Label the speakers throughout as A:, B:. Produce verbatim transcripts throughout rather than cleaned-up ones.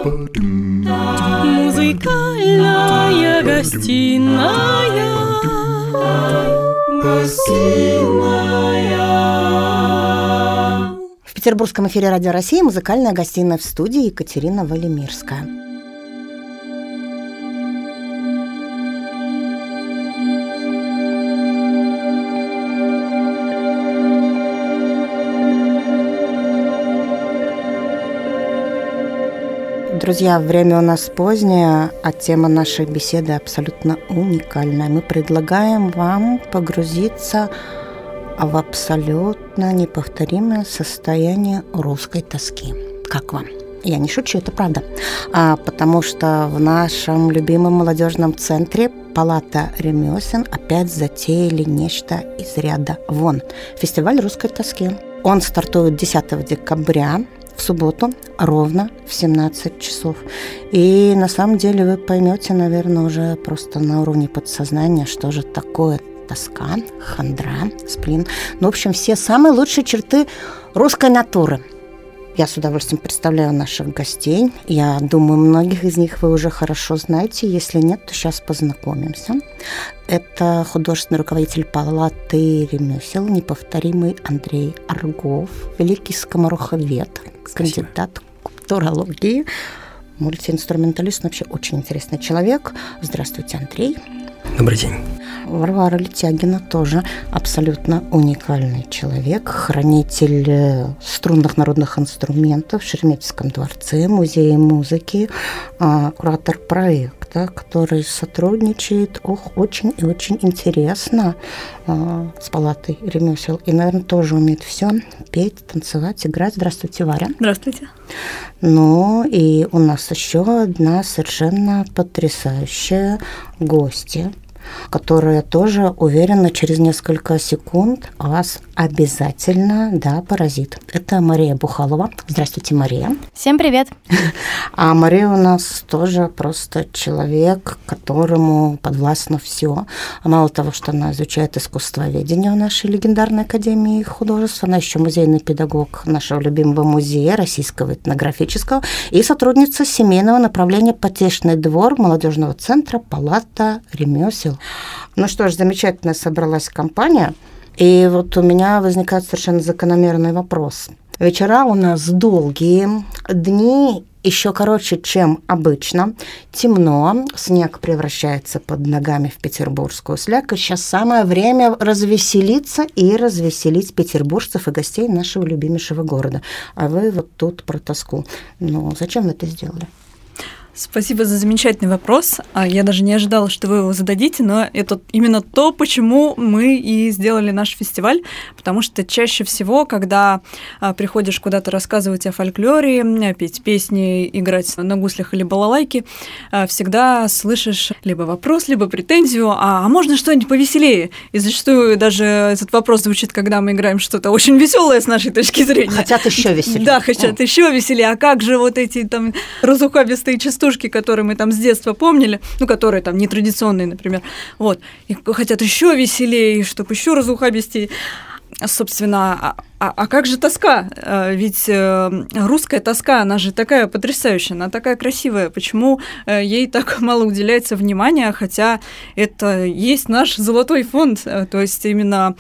A: Музыкальная гостиная. Гостиная.
B: В петербургском эфире Радио России музыкальная гостиная, в студии Екатерина Валимирская. Друзья, время у нас позднее, а тема нашей беседы абсолютно уникальная. Мы предлагаем вам погрузиться в абсолютно неповторимое состояние русской тоски. Как вам? Я не шучу, это правда. А, потому что в нашем любимом молодежном центре Палата ремесел опять затеяли нечто из ряда вон. Фестиваль русской тоски. Он стартует десятого декабря. В субботу ровно в семнадцать часов. И на самом деле вы поймете, наверное, уже просто на уровне подсознания, что же такое тоска, хандра, сплин. Ну, в общем, все самые лучшие черты русской натуры. Я с удовольствием представляю наших гостей. Я думаю, многих из них вы уже хорошо знаете. Если нет, то сейчас познакомимся. Это художественный руководитель Палаты ремесел, неповторимый Андрей Аргов, великий скомороховед, кандидат культурологии, мультиинструменталист, вообще очень интересный человек. Здравствуйте, Андрей.
C: Добрый день.
B: Варвара Летягина тоже абсолютно уникальный человек, хранитель струнных народных инструментов в Шереметьевском дворце, музее музыки, куратор проекта, который сотрудничает, ох, очень и очень интересно с Палатой ремесел. И, наверное, тоже умеет все петь, танцевать, играть. Здравствуйте, Варя.
D: Здравствуйте.
B: Ну, и у нас еще одна совершенно потрясающая гостья, которая тоже, уверена, через несколько секунд вас обязательно, да, поразит. Это Мария Бухалова. Здравствуйте, Мария.
D: Всем привет.
B: А Мария у нас тоже просто человек, которому подвластно все. Мало того, что она изучает искусствоведение в нашей легендарной академии художеств, она еще музейный педагог нашего любимого музея Российского этнографического и сотрудница семейного направления «Потешный двор» молодежного центра «Палата ремесел». Ну что ж, замечательно собралась компания. И вот у меня возникает совершенно закономерный вопрос. Вечера у нас долгие, дни еще короче, чем обычно. Темно, снег превращается под ногами в петербургскую слякоть. Сейчас самое время развеселиться и развеселить петербуржцев и гостей нашего любимейшего города. А вы вот тут про тоску. Ну, зачем вы это сделали?
D: Спасибо за замечательный вопрос. Я даже не ожидала, что вы его зададите, но это именно то, почему мы и сделали наш фестиваль, потому что чаще всего, когда приходишь куда-то рассказывать о фольклоре, петь песни, играть на гуслях или балалайке, всегда слышишь либо вопрос, либо претензию, а, а можно что-нибудь повеселее? И зачастую даже этот вопрос звучит, когда мы играем что-то очень веселое с нашей точки зрения.
B: Хотят еще веселее.
D: Да, хотят О. еще веселее. А как же вот эти там разухабистые частоты, которые мы там с детства помнили, ну, которые там нетрадиционные, например, вот, и хотят еще веселее, чтобы еще разухабистее. Собственно, а, а, а как же тоска? Ведь русская тоска, она же такая потрясающая, она такая красивая. Почему ей так мало уделяется внимания, хотя это есть наш золотой фонд, то есть именно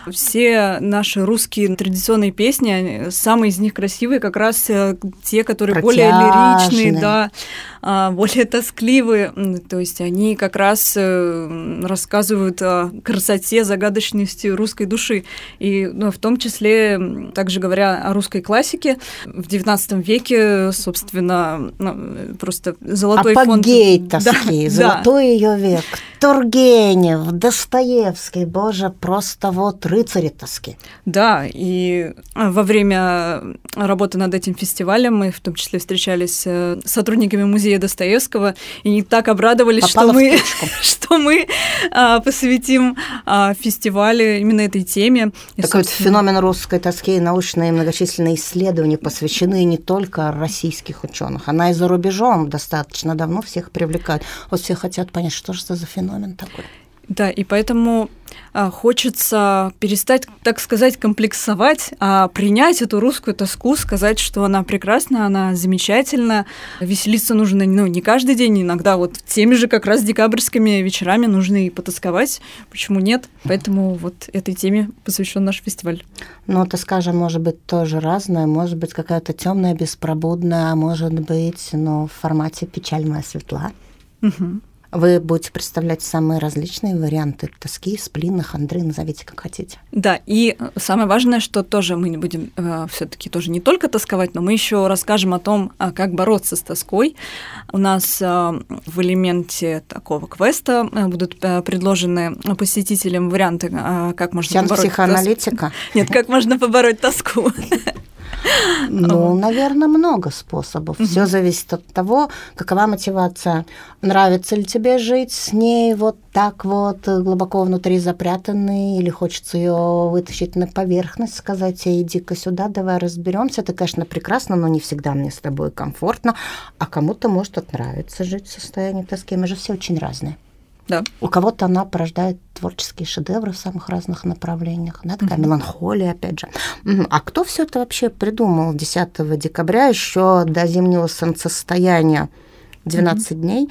D: все наши русские традиционные песни, самые из них красивые, как раз те, которые более лиричные, да, более тоскливые, то есть они как раз рассказывают о красоте, загадочности русской души. И ну, в том числе, также говоря о русской классике, в девятнадцатом веке, собственно, ну, просто золотой фонд...
B: Апогей тоски,
D: да,
B: золотой
D: да.
B: ее век. Тургенев, Достоевский, боже, просто вот рыцари тоски.
D: Да, и во время работы над этим фестивалем мы в том числе встречались с сотрудниками музея Достоевского и не так обрадовались, что мы, что мы а, посвятим а, фестивалю именно этой теме. И,
B: такой
D: собственно...
B: феномен русской тоски и научные многочисленные исследования посвящены не только российских ученых, она и за рубежом достаточно давно всех привлекает. Вот все хотят понять, что же это за феномен такой.
D: Да, и поэтому а, хочется перестать, так сказать, комплексовать, а принять эту русскую тоску, сказать, что она прекрасна, она замечательна. Веселиться нужно, ну, не каждый день, иногда вот теми же как раз декабрьскими вечерами нужно и потасковать. Почему нет? Поэтому вот этой теме посвящен наш фестиваль.
B: Ну, тоска же может быть тоже разная, может быть какая-то темная, беспробудная, а может быть, ну, в формате «Печаль моя светла».
D: Угу.
B: Вы будете представлять самые различные варианты тоски, сплина, хандры, назовите как хотите.
D: Да, и самое важное, что тоже мы не будем э, все-таки тоже не только тосковать, но мы еще расскажем о том, как бороться с тоской. У нас э, в элементе такого квеста будут э, предложены посетителям варианты, э, как можно
B: Сеанс
D: побороть
B: психоаналитика?
D: тоску. Нет, как можно побороть тоску.
B: Ну, наверное, много способов. Угу. Все зависит от того, какова мотивация. Нравится ли тебе жить с ней вот так вот глубоко внутри запрятанной, или хочется ее вытащить на поверхность, сказать: эй, иди-ка сюда, давай разберемся. Это, конечно, прекрасно, но не всегда мне с тобой комфортно. А кому-то может отнравиться жить в состоянии тоски. Мы же все очень разные.
D: Да.
B: У кого-то она порождает творческие шедевры в самых разных направлениях, да, такая угу. меланхолия, опять же. А кто все это вообще придумал десятого декабря, еще до зимнего солнцестояния двенадцать угу. дней,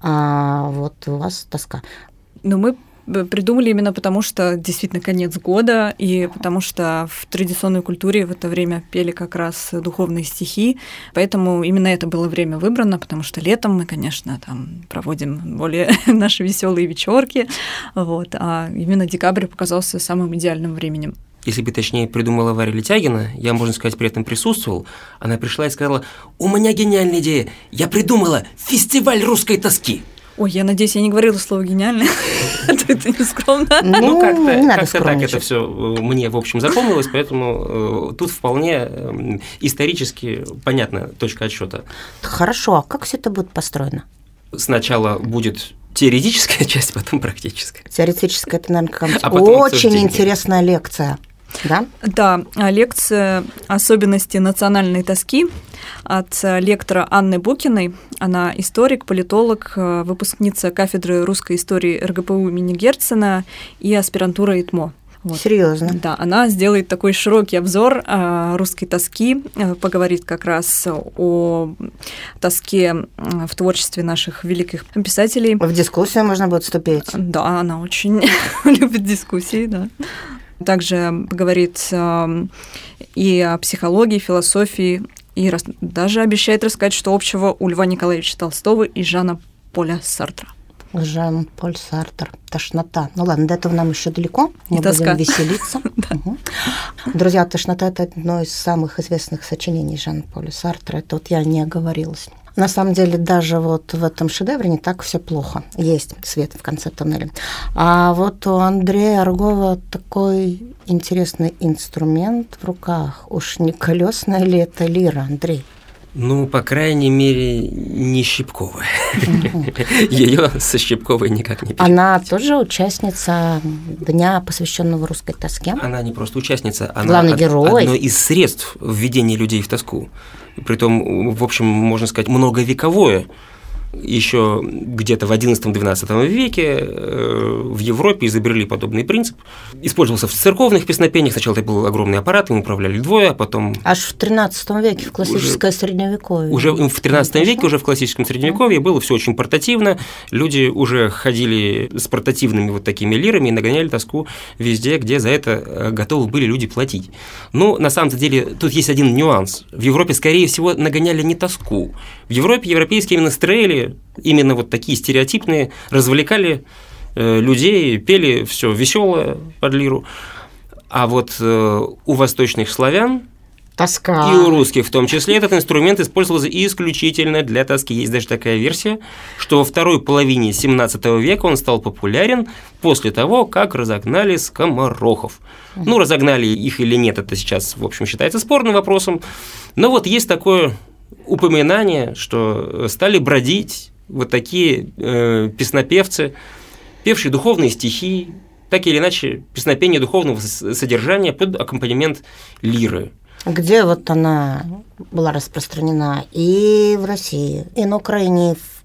B: а вот у вас тоска?
D: Ну, мы придумали именно потому, что действительно конец года, и потому что в традиционной культуре в это время пели как раз духовные стихи, поэтому именно это было время выбрано, потому что летом мы, конечно, там проводим более наши веселые вечерки, вот, а именно декабрь показался самым идеальным временем.
C: Если бы точнее придумала Варя Летягина, я, можно сказать, при этом присутствовал, она пришла и сказала: «У меня гениальная идея, я придумала фестиваль русской тоски».
D: Ой, я надеюсь, я не говорила слово «гениально», это не скромно.
C: Ну, как-то так это все мне, в общем, запомнилось, поэтому тут вполне исторически понятна точка отсчета.
B: Хорошо, а как все это будет построено?
C: Сначала будет теоретическая часть, потом практическая.
B: Теоретическая – это, наверное, какая-нибудь очень интересная лекция. Да?
D: Да, лекция «Особенности национальной тоски» от лектора Анны Букиной. Она историк, политолог, выпускница кафедры русской истории эр гэ пэ у имени Герцена и аспирантура ИТМО.
B: Вот. Серьезно?
D: Да, она сделает такой широкий обзор э, русской тоски, э, поговорит как раз о тоске в творчестве наших великих писателей.
B: В дискуссию можно будет вступить?
D: Да, она очень любит дискуссии, да. Также говорит э, и о психологии, философии, и рас... даже обещает рассказать, что общего у Льва Николаевича Толстого и Жана Поля Сартра.
B: Жан-Поль Сартр. Тошнота. Ну ладно, до этого нам еще далеко. Мы будем веселиться. Друзья, «Тошнота» — это одно из самых известных сочинений Жана-Поля Сартра. Это вот я не оговорилась. На самом деле, даже вот в этом шедевре не так все плохо. Есть свет в конце туннеля. А вот у Андрея Аргова такой интересный инструмент в руках. Уж не колесная ли это лира, Андрей?
C: Ну, по крайней мере, не щипковая. Ее со щипковой никак не перепутать.
B: Она тоже участница дня, посвященного русской тоске?
C: Она не просто участница, она
B: главный герой.
C: Одно из средств введения людей в тоску. Притом, в общем, можно сказать, многовековое. Еще где-то в одиннадцатом-двенадцатом веке в Европе изобрели подобный принцип. Использовался в церковных песнопениях. Сначала это был огромный аппарат, им управляли двое, а потом…
B: Аж в тринадцатом веке, в классическое уже, средневековье.
C: Уже в тринадцатом веке, уже в классическом средневековье было все очень портативно. Люди уже ходили с портативными вот такими лирами и нагоняли тоску везде, где за это готовы были люди платить. Но на самом деле тут есть один нюанс. В Европе, скорее всего, нагоняли не тоску. В Европе европейские менестрели, именно вот такие стереотипные, развлекали э, людей, пели все веселое под лиру. А вот э, у восточных славян,
B: тоска,
C: и у русских в том числе, этот инструмент использовался исключительно для тоски. Есть даже такая версия, что во второй половине семнадцатого века он стал популярен после того, как разогнали скоморохов. Ну, разогнали их или нет, это сейчас, в общем, считается спорным вопросом. Но вот есть такое упоминание, что стали бродить вот такие э, песнопевцы, певшие духовные стихи, так или иначе песнопение духовного содержания под аккомпанемент лиры.
B: Где вот она была распространена и в России, и на Украине, и в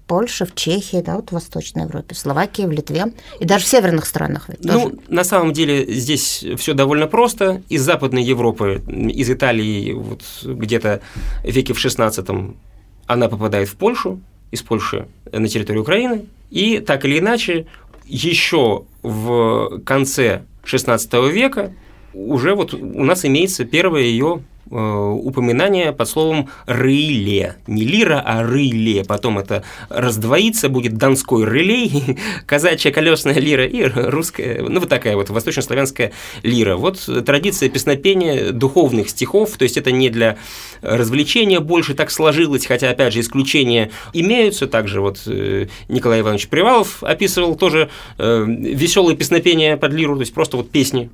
B: Польше, в Чехии, да, вот в Восточной Европе, в Словакии, в Литве и даже в северных странах. Ведь
C: ну,
B: тоже.
C: На самом деле здесь все довольно просто. Из Западной Европы, из Италии, вот где-то в веке в шестнадцатом она попадает в Польшу, из Польши на территорию Украины, и так или иначе еще в конце шестнадцатого века уже вот у нас имеется первое ее э, упоминание под словом «рыле». Не лира, а «рыле». Потом это раздвоится, будет донской рылей, казачья колесная лира и русская, ну вот такая вот восточнославянская лира. Вот традиция песнопения духовных стихов, то есть это не для развлечения больше так сложилось, хотя, опять же, исключения имеются. Также вот э, Николай Иванович Привалов описывал тоже э, веселые песнопения под лиру, то есть просто вот песни.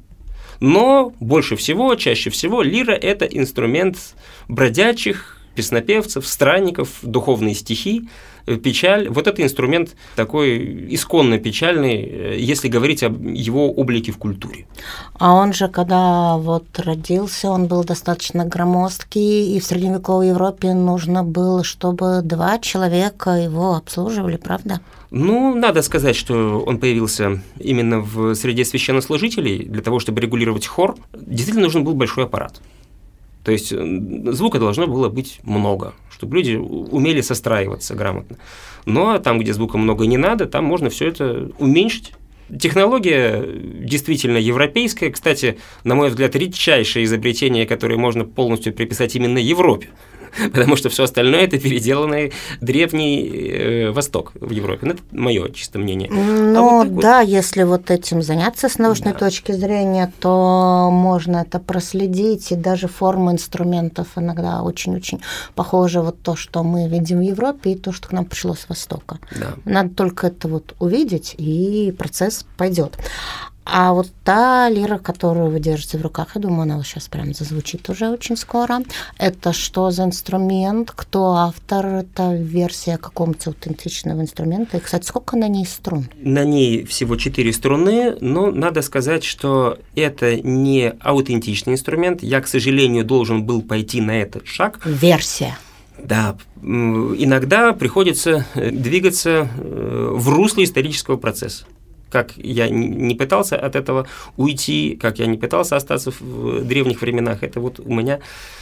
C: Но больше всего, чаще всего лира – это инструмент бродячих, песнопевцев, странников, духовные стихи, печаль. Вот это инструмент такой исконно печальный, если говорить об его облике в культуре.
B: А он же, когда вот родился, он был достаточно громоздкий, и в средневековой Европе нужно было, чтобы два человека его обслуживали, правда?
C: Ну, надо сказать, что он появился именно в среде священнослужителей. Для того, чтобы регулировать хор, действительно нужен был большой аппарат. То есть звука должно было быть много, чтобы люди умели состраиваться грамотно. Но там, где звука много не надо, там можно все это уменьшить. Технология действительно европейская. Кстати, на мой взгляд, редчайшее изобретение, которое можно полностью приписать именно Европе. Потому что все остальное – это переделанный древний э, Восток в Европе. Ну, это мое чисто мнение.
B: Ну,
C: а вот
B: да, вот. Если вот этим заняться с научной да. точки зрения, то можно это проследить, и даже форма инструментов иногда очень-очень похожа вот то, что мы видим в Европе, и то, что к нам пришло с Востока.
C: Да.
B: Надо только это вот увидеть, и процесс пойдет. А вот та лира, которую вы держите в руках, я думаю, она сейчас прям зазвучит уже очень скоро. Это что за инструмент? Кто автор? Это версия какого-то аутентичного инструмента? И, кстати, сколько на ней струн?
C: На ней всего четыре струны, но надо сказать, что это не аутентичный инструмент. Я, к сожалению, должен был пойти на этот шаг.
B: Версия.
C: Да, иногда приходится двигаться в русле исторического процесса. Как я не пытался от этого уйти, как я не пытался остаться в древних временах, это вот у меня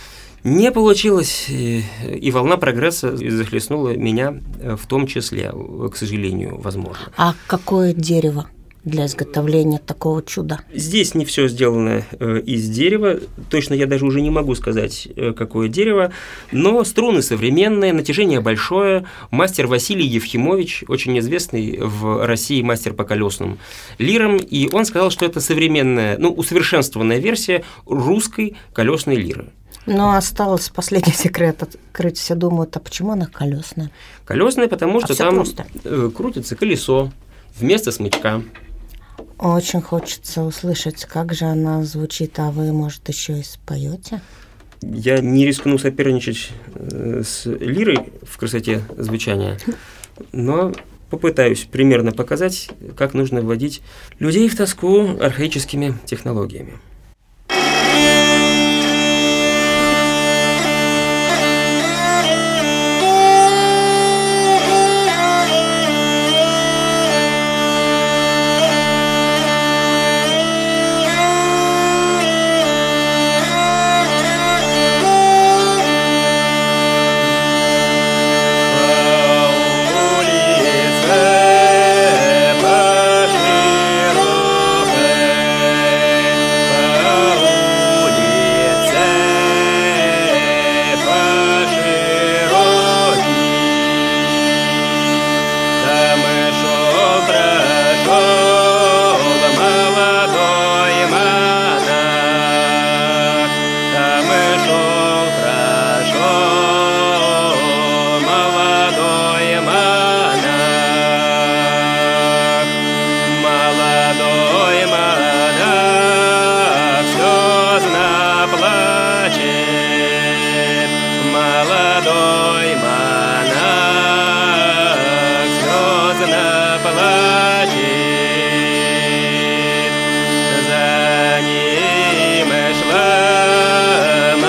C: не получилось, и волна прогресса захлестнула меня в том числе, к сожалению, возможно.
B: А какое дерево для изготовления такого чуда?
C: Здесь не все сделано из дерева, точно я даже уже не могу сказать, какое дерево, но струны современные, натяжение большое. Мастер Василий Евхимович, очень известный в России мастер по колесным лирам, и он сказал, что это современная, ну, усовершенствованная версия русской колесной лиры.
B: Но осталось последний секрет открыть. Все думают, а почему она колесная?
C: Колесная, потому что
B: а
C: там
B: просто.
C: крутится колесо вместо смычка.
B: Очень хочется услышать, как же она звучит, а вы, может, еще и споете?
C: Я не рискну соперничать с лирой в красоте звучания, но попытаюсь примерно показать, как нужно вводить людей в тоску архаическими технологиями.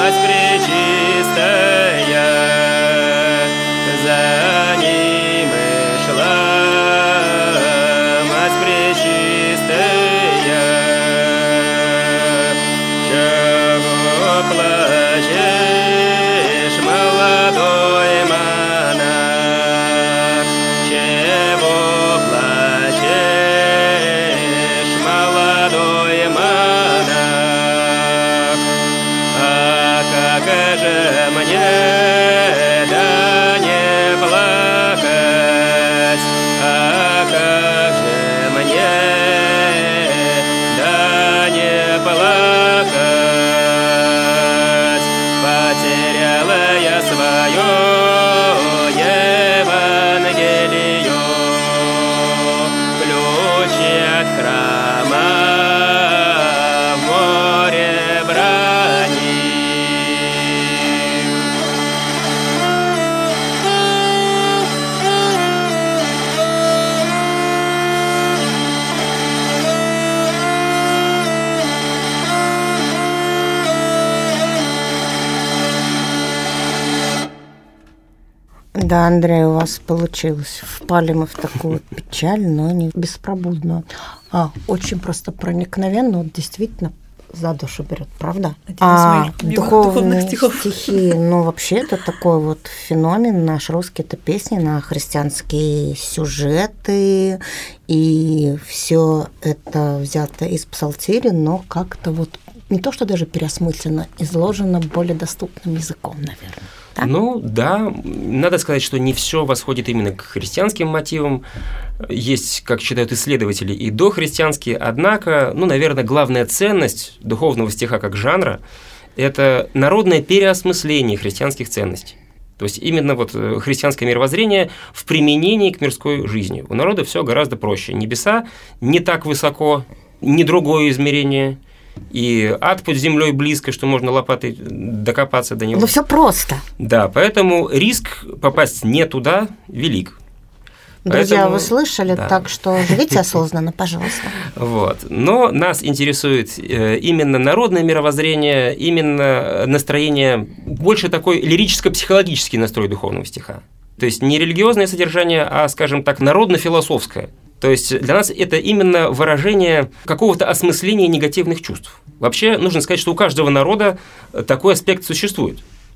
E: За ним
C: же мне да не плакать, а как же мне да не плакать, потеряла я свое Евангелие, ключи от храма в море брани.
B: Да, Андрей, у вас получилось. Впали мы в такую печаль, но не беспробудную. А, очень просто проникновенно, вот действительно за душу берет, правда?
D: Один из
B: А
D: моих любимых
B: духовные
D: духовных стихов.
B: стихи, ну вообще это такой вот феномен наш русский, это песни на христианские сюжеты, и все это взято из псалтири, но как-то вот не то, что даже переосмысленно, изложено более доступным языком, наверное. Да?
C: Ну да, надо сказать, что не все восходит именно к христианским мотивам. Есть, как считают исследователи, и дохристианские, однако, ну, наверное, главная ценность духовного стиха как жанра – это народное переосмысление христианских ценностей. То есть именно вот христианское мировоззрение в применении к мирской жизни. У народа все гораздо проще. Небеса не так высоко, не другое измерение – и ад под землей близко, что можно лопатой докопаться до него.
B: Ну, все просто.
C: Да, поэтому риск попасть не туда велик.
B: Друзья,
C: Поэтому,
B: вы слышали,
C: да.
B: Так что живите осознанно, пожалуйста.
C: Вот. Но нас интересует именно народное мировоззрение, именно настроение, больше такой лирическо-психологический настрой духовного стиха. То есть не религиозное содержание, а, скажем так, народно-философское. То есть для нас это именно выражение какого-то осмысления негативных чувств. Вообще нужно сказать, что у каждого народа такой аспект существует.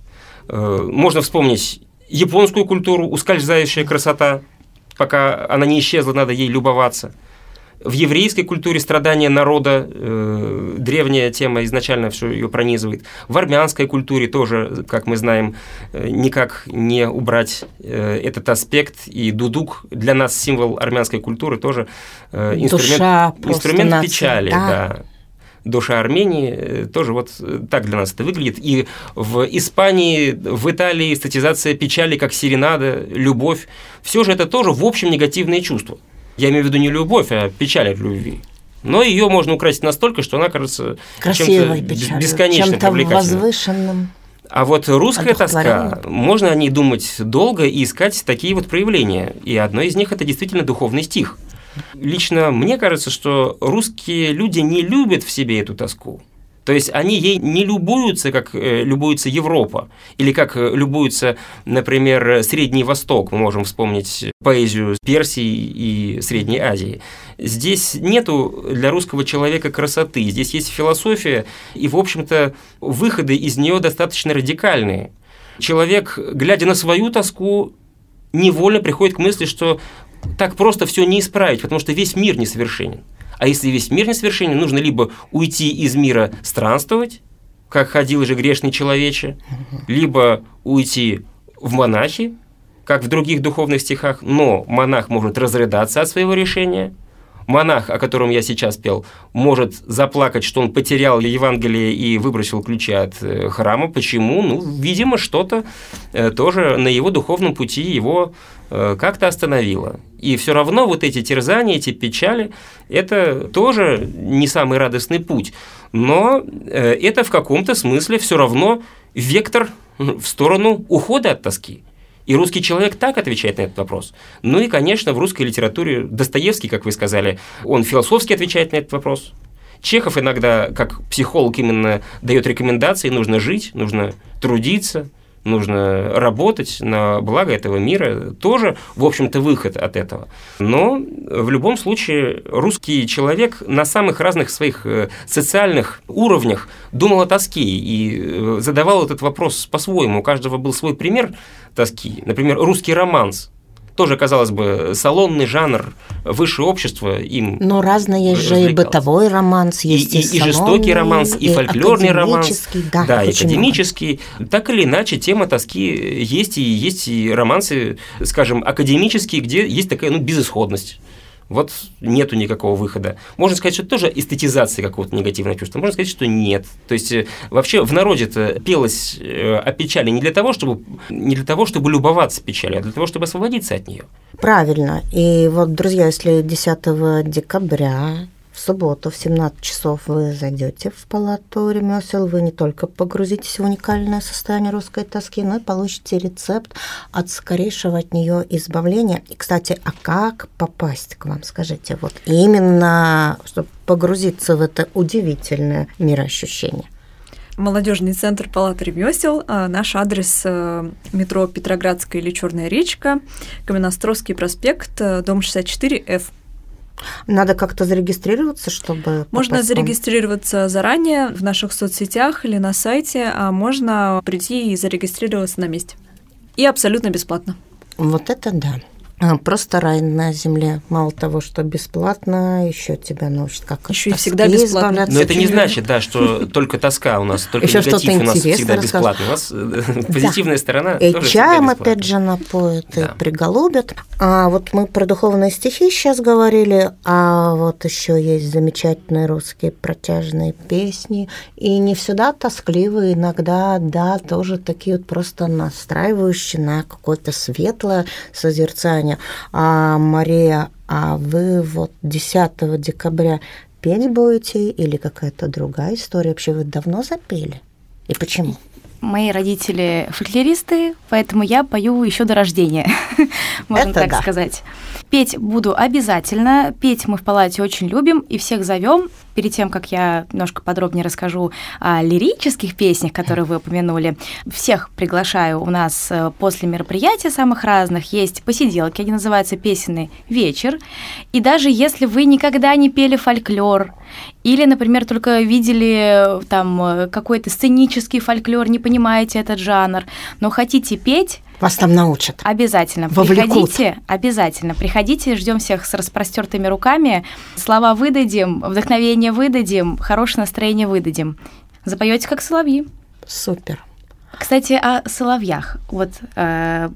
C: Можно вспомнить японскую культуру, ускользающая красота, пока она не исчезла, надо ей любоваться. В еврейской культуре страдания народа, э, древняя тема изначально все ее пронизывает. В армянской культуре тоже, как мы знаем, э, никак не убрать э, этот аспект. И дудук для нас символ армянской культуры тоже э, инструмент,
B: Душа
C: инструмент
B: нации,
C: печали.
B: да.
C: Да. Душа Армении э, тоже вот так для нас это выглядит. И в Испании, в Италии эстетизация печали как серенада, любовь. Все же это тоже в общем негативные чувства. Я имею в виду не любовь, а печаль от любви. Но ее можно украсить настолько, что она кажется
B: красивой
C: чем-то
B: печалью,
C: бесконечно
B: чем-то
C: привлекательным.
B: возвышенным.
C: А вот русская тоска, можно о ней думать долго и искать такие вот проявления. И одно из них – это действительно духовный стих. Лично мне кажется, что русские люди не любят в себе эту тоску. То есть они ей не любуются, как любуется Европа, или как любуется, например, Средний Восток. Мы можем вспомнить поэзию Персии и Средней Азии. Здесь нету для русского человека красоты, здесь есть философия, и, в общем-то, выходы из нее достаточно радикальные. Человек, глядя на свою тоску, невольно приходит к мысли, что так просто все не исправить, потому что весь мир несовершенен. А если весь мир несовершенен, нужно либо уйти из мира странствовать, как ходил же грешный человече, либо уйти в монахи, как в других духовных стихах, но монах может разрыдаться от своего решения. Монах, о котором я сейчас пел, может заплакать, что он потерял Евангелие и выбросил ключи от храма. Почему? Ну, видимо, что-то тоже на его духовном пути его как-то остановило. И все равно вот эти терзания, эти печали, это тоже не самый радостный путь. Но это в каком-то смысле все равно вектор в сторону ухода от тоски. И русский человек так отвечает на этот вопрос. Ну и, конечно, в русской литературе Достоевский, как вы сказали, он философски отвечает на этот вопрос. Чехов иногда, как психолог, именно дает рекомендации: нужно жить, нужно трудиться, нужно работать на благо этого мира. Тоже, в общем-то, выход от этого. Но в любом случае русский человек на самых разных своих социальных уровнях думал о тоске и задавал этот вопрос по-своему. У каждого был свой пример тоски. Например, русский романс. тоже, казалось бы, салонный жанр, высшее общество им
B: Но разные же и бытовой романс, есть
C: и,
B: и,
C: и, и жестокий романс, и, и фольклорный романс,
B: да,
C: да, и академический. Много. Так или иначе, тема тоски есть, и есть и романсы, скажем, академические, где есть такая, ну, безысходность. Вот нету никакого выхода. Можно сказать, что это тоже эстетизация какого-то негативного чувства. Можно сказать, что нет. То есть вообще в народе-то пелось о печали не для того, чтобы, не для того, чтобы любоваться печалью, а для того, чтобы освободиться от нее.
B: Правильно. И вот, друзья, если десятого декабря в субботу в семнадцать часов вы зайдете в палату ремесел, вы не только погрузитесь в уникальное состояние русской тоски, но и получите рецепт от скорейшего от нее избавления. И, кстати, а как попасть к вам, скажите, вот именно, чтобы погрузиться в это удивительное мироощущение?
D: Молодежный центр палаты ремесел. Наш адрес метро Петроградская или Черная речка, Каменноостровский проспект, дом шестьдесят четыре эф.
B: Надо как-то зарегистрироваться, чтобы...
D: Можно зарегистрироваться заранее в наших соцсетях или на сайте, а можно прийти и зарегистрироваться на месте. И абсолютно бесплатно.
B: Вот это да. Просто рай на земле. Мало того, что бесплатно, еще тебя научат, как
D: еще и всегда бесплатно.
C: Но это не значит, да, что только тоска у нас, только негатив у нас всегда бесплатно. У нас позитивная сторона тоже всегда бесплатна. И
B: чаем опять же напоят, и приголубят. А вот мы про духовные стихи сейчас говорили, а вот еще есть замечательные русские протяжные песни, и не всегда тоскливые, иногда, да, тоже такие вот просто настраивающие на какое-то светлое созерцание. А, Мария, а вы вот десятого декабря петь будете или какая-то другая история? Вообще вы давно запели? И почему?
E: Мои родители фольклористы, поэтому я пою еще до рождения, можно
B: Это
E: так
B: да.
E: сказать. Петь буду обязательно. Петь мы в палате очень любим и всех зовем. Перед тем, как я немножко подробнее расскажу о лирических песнях, которые вы упомянули, всех приглашаю. У нас после мероприятий самых разных есть посиделки, они называются «Песенный вечер». И даже если вы никогда не пели фольклор, или, например, только видели там какой-то сценический фольклор, не понимаете этот жанр, но хотите петь,
B: вас там научат.
E: Обязательно.
B: Вовлекут.
E: Приходите, обязательно. Приходите, ждем всех с распростертыми руками. Слова выдадим, вдохновение выдадим, хорошее настроение выдадим. Запоете как соловьи.
B: Супер.
E: Кстати, о соловьях. Вот э,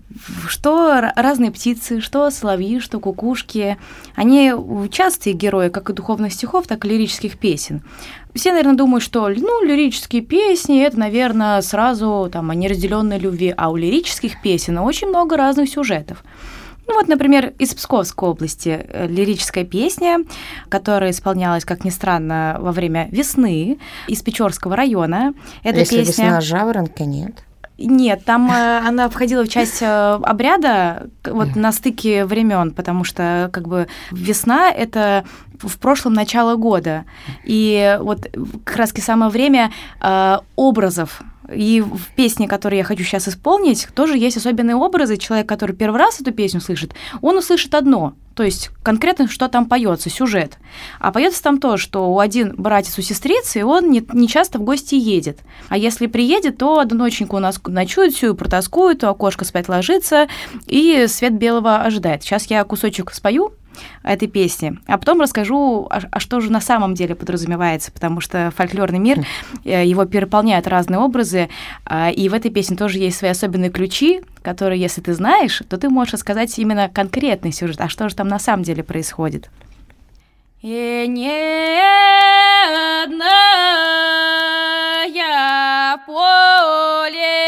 E: что разные птицы, что соловьи, что кукушки, они частые герои как и духовных стихов, так и лирических песен. Все, наверное, думают, что ну, лирические песни – это, наверное, сразу там, о неразделенной любви, а у лирических песен очень много разных сюжетов. Ну вот, например, из Псковской области лирическая песня, которая исполнялась, как ни странно, во время весны из Печорского района.
B: Эта Если песня... весна жаворонка, нет?
E: Нет, там она входила в часть обряда вот на стыке времен, потому что как бы весна – это в прошлом начало года. И вот как раз самое время образов. И в песне, которую я хочу сейчас исполнить, тоже есть особенные образы. Человек, который первый раз эту песню слышит, он услышит одно, то есть конкретно, что там поется, сюжет. А поется там то, что у один братец у сестрицы, и он не, не часто в гости едет. А если приедет, то одну ноченьку у нас ночует, всю протаскует, у окошка спать ложится, и свет белого ожидает. Сейчас я кусочек спою этой песни, а потом расскажу, а, а что же на самом деле подразумевается, потому что фольклорный мир, его переполняют разные образы, и в этой песне тоже есть свои особенные ключи, которые, если ты знаешь, то ты можешь рассказать именно конкретный сюжет, а что же там на самом деле происходит. И не одна поле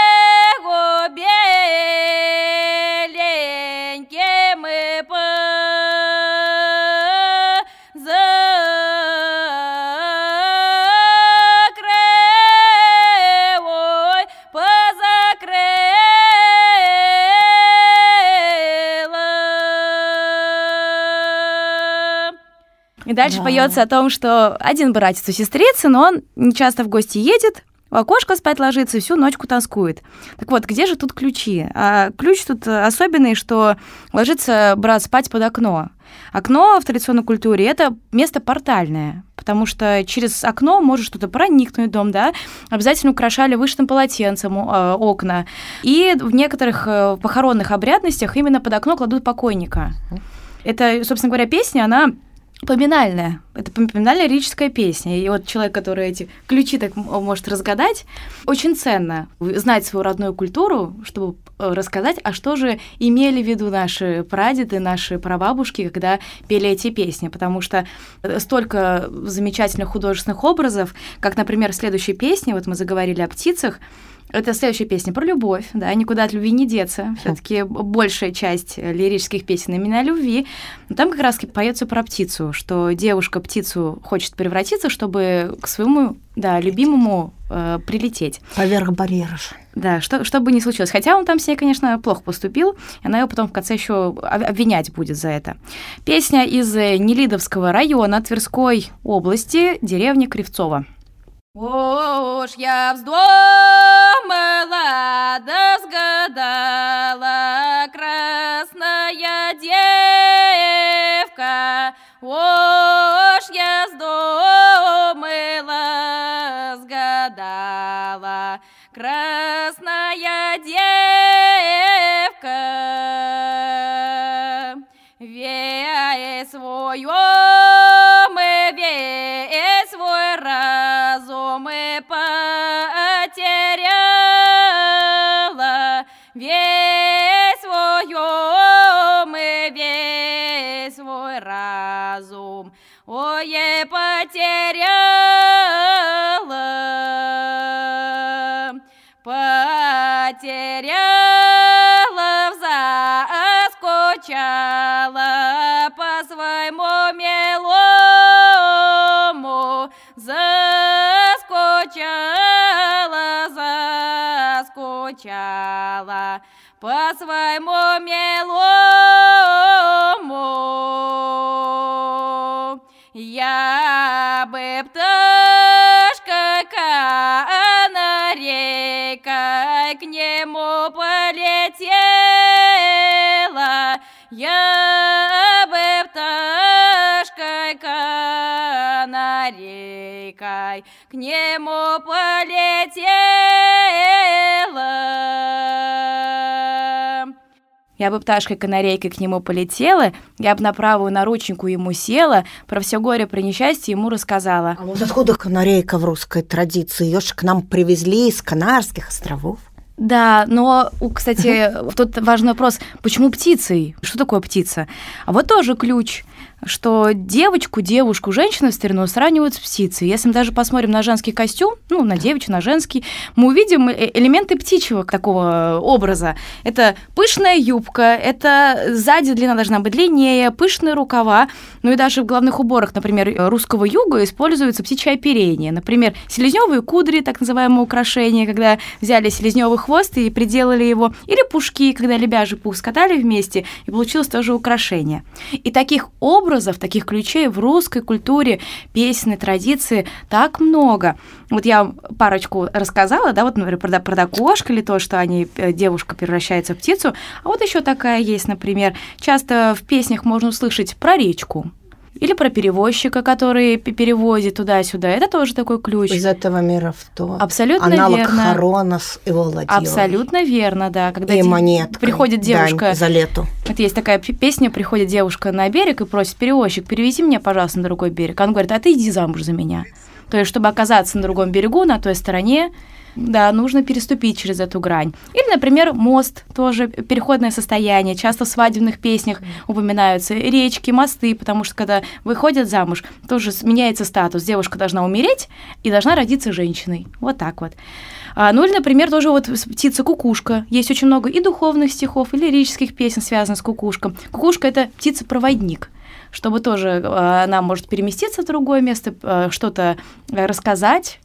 E: снегу беленьким мы И дальше
B: Да.
E: поется о том, что один братец у сестрицы, но он не часто в гости едет, в окошко спать ложится и всю ночку тоскует. Так вот, где же тут ключи? А ключ тут особенный, что ложится брат спать под окно. Окно в традиционной культуре – это место портальное, потому что через окно может что-то проникнуть в дом, да? Обязательно украшали вышитым полотенцем э, окна. И в некоторых э, похоронных обрядностях именно под окно кладут покойника. Это, собственно говоря, песня, она поминальная. Это поминальная лирическая песня. И вот человек, который эти ключи так может разгадать, очень ценно знать свою родную культуру, чтобы рассказать, а что же имели в виду наши прадеды, наши прабабушки, когда пели эти песни. Потому что столько замечательных художественных образов, как, например, в следующей песне, вот мы заговорили о птицах, это следующая песня про любовь, да, никуда от любви не деться. Все-таки большая часть лирических песен именно о любви. Но там как раз поется про птицу, что девушка птицу хочет превратиться, чтобы к своему, да, любимому э, прилететь.
B: Поверх барьера.
E: Да, что, что бы ни случилось. Хотя он там с ней, конечно, плохо поступил, и она его потом в конце еще обвинять будет за это. Песня из Нелидовского района Тверской области, деревня Кривцово. Уж я вздумала, да сгадала, красная девка. Уж я вздумала, сгадала, красная девка. Весь свой ум и весь свой разум и потеряла, весь свой ум и весь свой разум, ой, и потеряла, потеряла, заскучала по своему милому, заскучала, заскучала по своему милому. Я бы пташка канарейкой к нему полетела, я бы пташкой канарейкой к нему полетела. Я бы пташкой-канарейкой к нему полетела, я бы на правую наручнику ему села, про все горе, про несчастье ему рассказала.
B: А вот откуда канарейка в русской традиции? Ее же к нам привезли из Канарских островов.
E: Да, но, кстати, тут важный вопрос, почему птицей? Что такое птица? А вот тоже ключ, что девочку, девушку, женщину в старину сравнивают с птицей. Если мы даже посмотрим на женский костюм, ну, на девичий, на женский, мы увидим элементы птичьего такого образа. Это пышная юбка, это сзади длина должна быть длиннее, пышные рукава, ну и даже в головных уборах, например, русского юга используется птичье оперение. Например, селезнёвые кудри, так называемое украшение, когда взяли селезнёвый хвост и приделали его, или пушки, когда лебяжий пух скатали вместе, и получилось тоже украшение. И таких образов, образов, таких ключей в русской культуре, песенной традиции так много. Вот я вам парочку рассказала, да, вот, например, про, про окошко или то, что они, девушка превращается в птицу. А вот еще такая есть, например, часто в песнях можно услышать про речку. Или про перевозчика, который перевозит туда-сюда. Это тоже такой ключ.
B: Из этого мира в то.
E: Абсолютно
B: аналог
E: верно.
B: Аналог Харонос и Володьёва.
E: Абсолютно верно, да. Когда
B: и
E: де...
B: монетка.
E: приходит девушка...
B: за лету.
E: Вот есть такая песня, приходит девушка на берег и просит: перевозчик, перевези меня, пожалуйста, на другой берег. Он говорит: а ты иди замуж за меня. То есть, чтобы оказаться на другом берегу, на той стороне, да, нужно переступить через эту грань. Или, например, мост, тоже переходное состояние. Часто в свадебных песнях упоминаются речки, мосты, потому что, когда выходят замуж, тоже меняется статус. Девушка должна умереть и должна родиться женщиной. Вот так вот. А, ну или, например, тоже вот птица-кукушка. Есть очень много и духовных стихов, и лирических песен, связанных с кукушкой. Кукушка – это птица-проводник, чтобы тоже она может переместиться в другое место, что-то рассказать,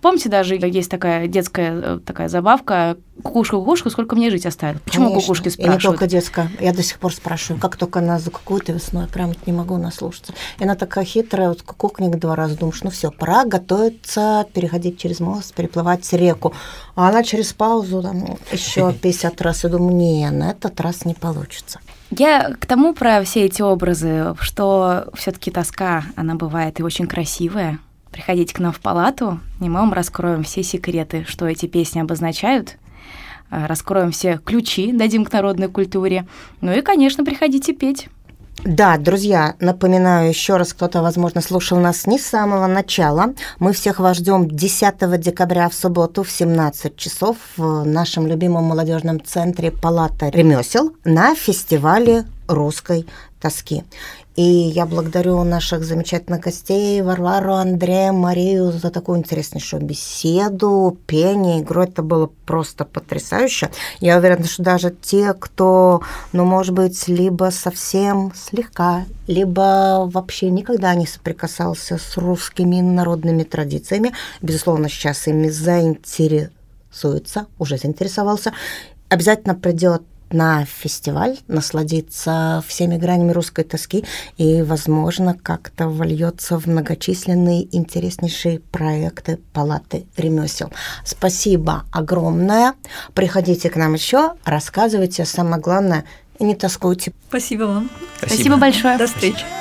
E: Помните, даже есть такая детская такая забавка «Кукушка, кукушка, сколько мне жить оставит?» Почему
B: Конечно.
E: кукушки
B: И
E: спрашивают?
B: не только детская. Я до сих пор спрашиваю, как только она закукует весной, прям не могу наслушаться. И она такая хитрая, вот кукукник два раза, думаешь, ну все, пора готовиться, переходить через мост, переплывать реку. А она через паузу там еще пятьдесят раз. Я думаю, не, на этот раз не получится.
E: Я к тому про все эти образы, что все-таки тоска, она бывает и очень красивая. Приходите к нам в палату, и мы вам раскроем все секреты, что эти песни обозначают, раскроем все ключи, дадим к народной культуре. Ну и, конечно, приходите петь.
B: Да, друзья, напоминаю еще раз, кто-то, возможно, слушал нас не с самого начала. Мы всех вас ждем десятого декабря в субботу в семнадцать часов в нашем любимом молодежном центре «Палата ремесел» на фестивале русской тоски. И я благодарю наших замечательных гостей Варвару, Андрея, Марию за такую интереснейшую беседу, пение, игру. Это было просто потрясающе. Я уверена, что даже те, кто, ну, может быть, либо совсем слегка, либо вообще никогда не соприкасался с русскими народными традициями, безусловно, сейчас ими заинтересуется, уже заинтересовался, обязательно придет на фестиваль, насладиться всеми гранями русской тоски и, возможно, как-то вольется в многочисленные интереснейшие проекты Палаты ремесел. Спасибо огромное. Приходите к нам еще, рассказывайте, самое главное, и не тоскуйте.
D: Спасибо вам.
C: Спасибо,
E: Спасибо большое.
D: До встречи.